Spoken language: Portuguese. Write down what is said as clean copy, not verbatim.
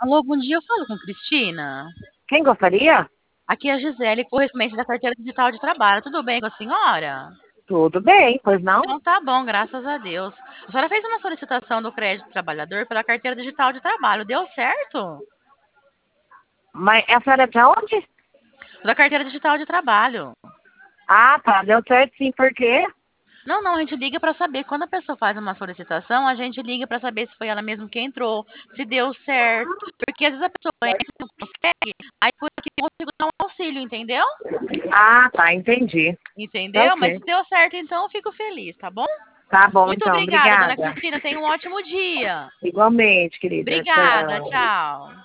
Alô, bom dia, eu falo com Cristina. Quem gostaria? Aqui é a Gisele, correspondente da carteira digital de trabalho. Tudo bem com a senhora? Tudo bem, pois não? Então tá bom, graças a Deus. A senhora fez uma solicitação do crédito trabalhador pela carteira digital de trabalho. Deu certo? Mas a senhora é de onde? Da carteira digital de trabalho. Ah, tá, deu certo sim, por quê? Não, não, a gente liga para saber. Quando a pessoa faz uma solicitação, a gente liga para saber se foi ela mesma que entrou, se deu certo. Porque às vezes a pessoa entra e não consegue, aí por aqui eu consigo dar um auxílio, entendeu? Ah, tá, entendi. Tá Entendeu? Mas ok. se deu certo, então eu fico feliz, tá bom? Tá bom, Muito então, obrigada, dona obrigada. Cristina. Tenha um ótimo dia. Igualmente, querida. Obrigada, Tchau. tchau.